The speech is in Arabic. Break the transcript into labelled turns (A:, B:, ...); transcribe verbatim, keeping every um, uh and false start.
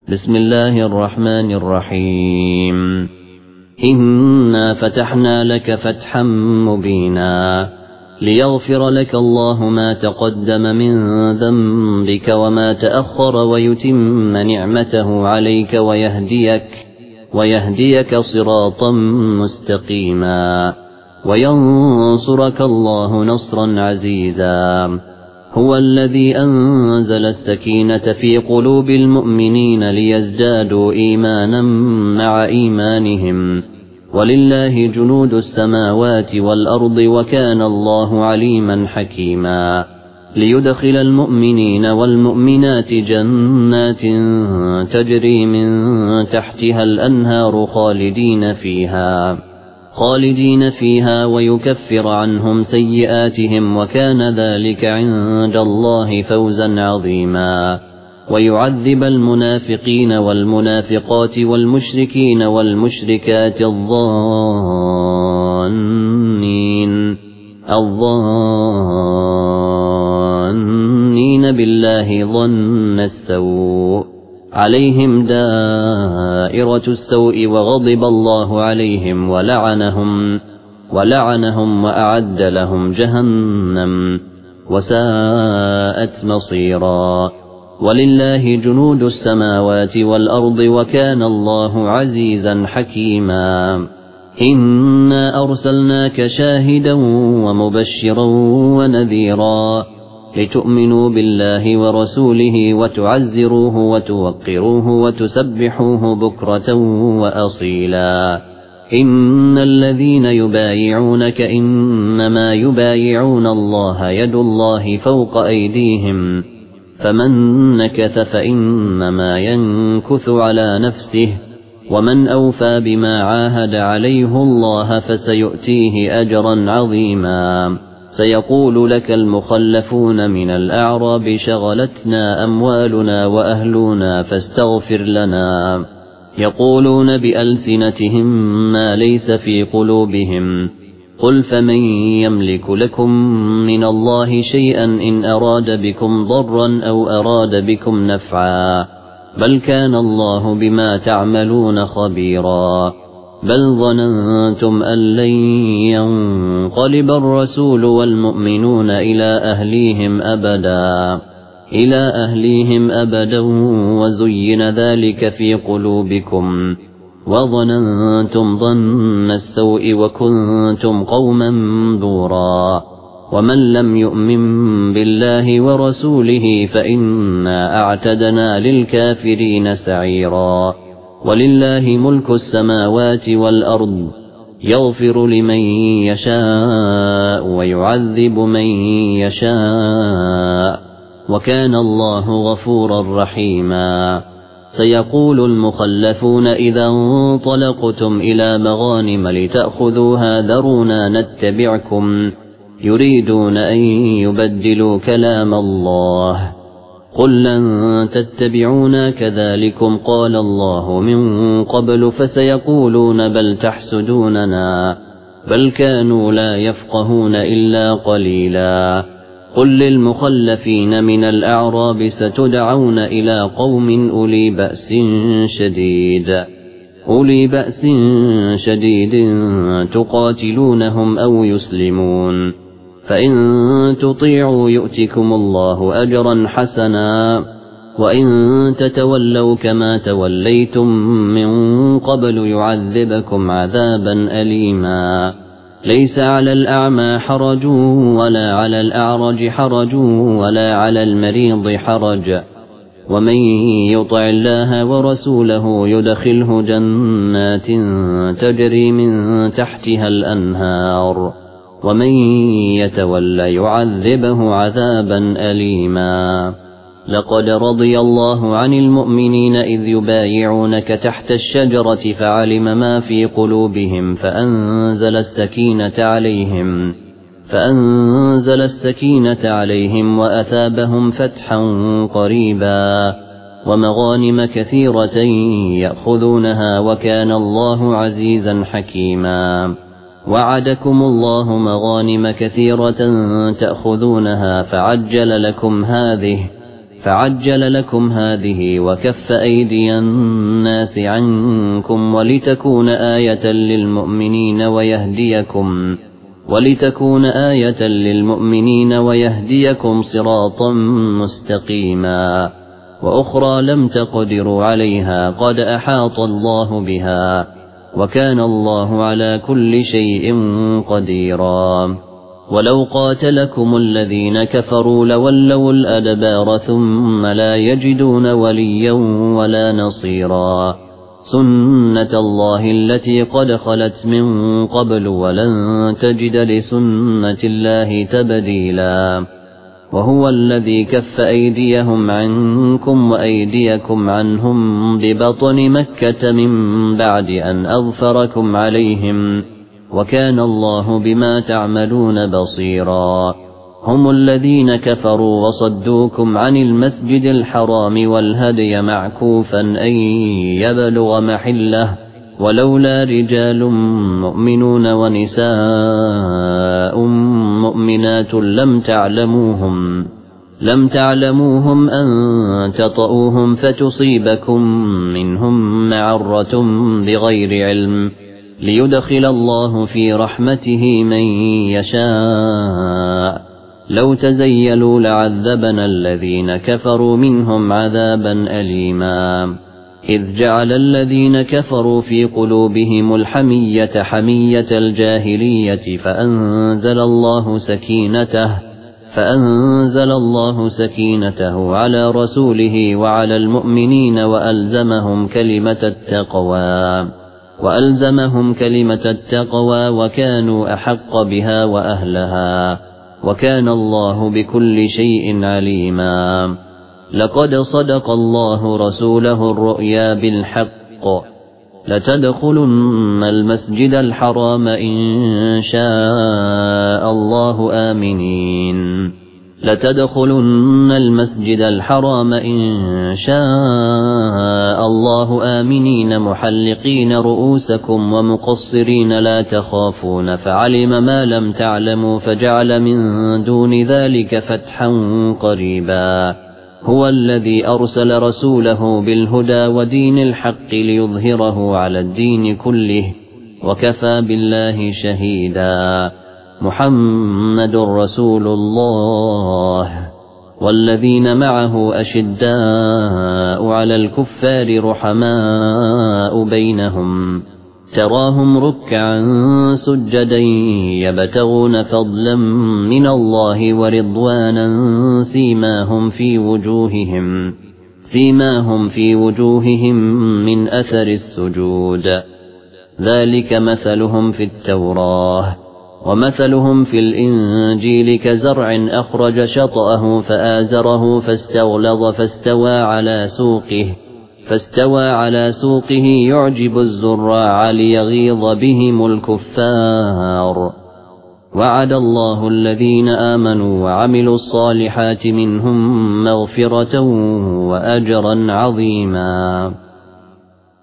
A: بسم الله الرحمن الرحيم إنا فتحنا لك فتحا مبينا ليغفر لك الله ما تقدم من ذنبك وما تأخر ويتم نعمته عليك ويهديك, ويهديك صراطا مستقيما وينصرك الله نصرا عزيزا. هو الذي أنزل السكينة في قلوب المؤمنين ليزدادوا إيمانا مع إيمانهم ولله جنود السماوات والأرض وكان الله عليما حكيما. ليدخل المؤمنين والمؤمنات جنات تجري من تحتها الأنهار خالدين فيها خالدين فيها ويكفر عنهم سيئاتهم وكان ذلك عند الله فوزا عظيما. ويعذب المنافقين والمنافقات والمشركين والمشركات الظانين الظانين بالله ظن السوء عليهم دائرة السوء وغضب الله عليهم ولعنهم ولعنهم وأعد لهم جهنم وساءت مصيرا. ولله جنود السماوات والأرض وكان الله عزيزا حكيما. إنا أرسلناك شاهدا ومبشرا ونذيرا لتؤمنوا بالله ورسوله وتعزروه وتوقروه وتسبحوه بكرة وأصيلا. إن الذين يبايعونك إنما يبايعون الله يد الله فوق أيديهم فمن نكث فإنما ينكث على نفسه ومن أوفى بما عاهد عليه الله فسيؤتيه أجرا عظيما. سيقول لك المخلفون من الأعراب شغلتنا أموالنا وأهلنا فاستغفر لنا يقولون بألسنتهم ما ليس في قلوبهم قل فمن يملك لكم من الله شيئا إن أراد بكم ضرا أو أراد بكم نفعا بل كان الله بما تعملون خبيرا. بل ظننتم أن لن ينقلب الرسول والمؤمنون إلى أهليهم أبدا إلى أهليهم أبدا وزين ذلك في قلوبكم وظننتم ظن السوء وكنتم قوما بورا. ومن لم يؤمن بالله ورسوله فإنا أعتدنا للكافرين سعيرا. ولله ملك السماوات والأرض يغفر لمن يشاء ويعذب من يشاء وكان الله غفورا رحيما. سيقول المخلفون إذا انطلقتم إلى مغانم لتأخذوها ذرونا نتبعكم يريدون أن يبدلوا كلام الله قل لن تتبعونا كذلكم قال الله من قبل فسيقولون بل تحسدوننا بل كانوا لا يفقهون إلا قليلا. قل للمخلفين من الأعراب ستدعون إلى قوم أولي بأس شديد أولي بأس شديد تقاتلونهم أو يسلمون فإن تطيعوا يؤتكم الله أجرا حسنا وإن تتولوا كما توليتم من قبل يعذبكم عذابا أليما. ليس على الأعمى حرج ولا على الأعرج حرج ولا على المريض حرج ومن يطع الله ورسوله يدخله جنات تجري من تحتها الأنهار ومن يتولى يعذبه عذابا أليما. لقد رضي الله عن المؤمنين إذ يبايعونك تحت الشجرة فعلم ما في قلوبهم فأنزل السكينة عليهم فأنزل السكينة عليهم وأثابهم فتحا قريبا ومغانم كثيرة يأخذونها وكان الله عزيزا حكيما. وعدكم الله مغانم كثيرة تأخذونها فعجل لكم هذه فعجل لكم هذه وكف أيدي الناس عنكم ولتكون آية للمؤمنين ويهديكم ولتكون آية للمؤمنين ويهديكم صراطا مستقيما وأخرى لم تقدروا عليها قد أحاط الله بها وكان الله على كل شيء قديرا ولو قاتلكم الذين كفروا لولوا الأدبار ثم لا يجدون وليا ولا نصيرا سنة الله التي قد خلت من قبل ولن تجد لسنة الله تبديلا وهو الذي كف أيديهم عنكم وأيديكم عنهم ببطن مكة من بعد أن أظفركم عليهم وكان الله بما تعملون بصيرا هم الذين كفروا وصدوكم عن المسجد الحرام والهدي معكوفا أن يبلغ محله ولولا رجال مؤمنون ونساء مؤمنات لم تعلموهم لم تعلموهم أن تطؤوهم فتصيبكم منهم معرة بغير علم ليدخل الله في رحمته من يشاء لو تزيلوا لعذبنا الذين كفروا منهم عذابا أليما إذ جعل الذين كفروا في قلوبهم الحمية حمية الجاهلية فأنزل الله سكينته فأنزل الله سكينته على رسوله وعلى المؤمنين وألزمهم كلمة التقوى وألزمهم كلمة التقوى وكانوا أحق بها وأهلها وكان الله بكل شيء عليما لقد صدق الله رسوله الرؤيا بالحق لتدخلن المسجد الحرام إن شاء الله آمنين لتدخلن المسجد الحرام إن شاء الله آمنين محلقين رؤوسكم ومقصرين لا تخافون فعلم ما لم تعلموا فجعل من دون ذلك فتحا قريبا هو الذي أرسل رسوله بالهدى ودين الحق ليظهره على الدين كله وكفى بالله شهيدا محمد رسول الله والذين معه أشداء على الكفار رحماء بينهم تراهم ركعا سجدا يبتغون فضلا من الله ورضوانا سيماهم في وجوههم سيماهم في وجوههم من أثر السجود ذلك مثلهم في التوراة ومثلهم في الإنجيل كزرع أخرج شطأه فآزره فاستغلظ فاستوى على سوقه فاستوى على سوقه يعجب الزراع ليغيظ بهم الكفار وعد الله الذين آمنوا وعملوا الصالحات منهم مغفرة وأجرا عظيما.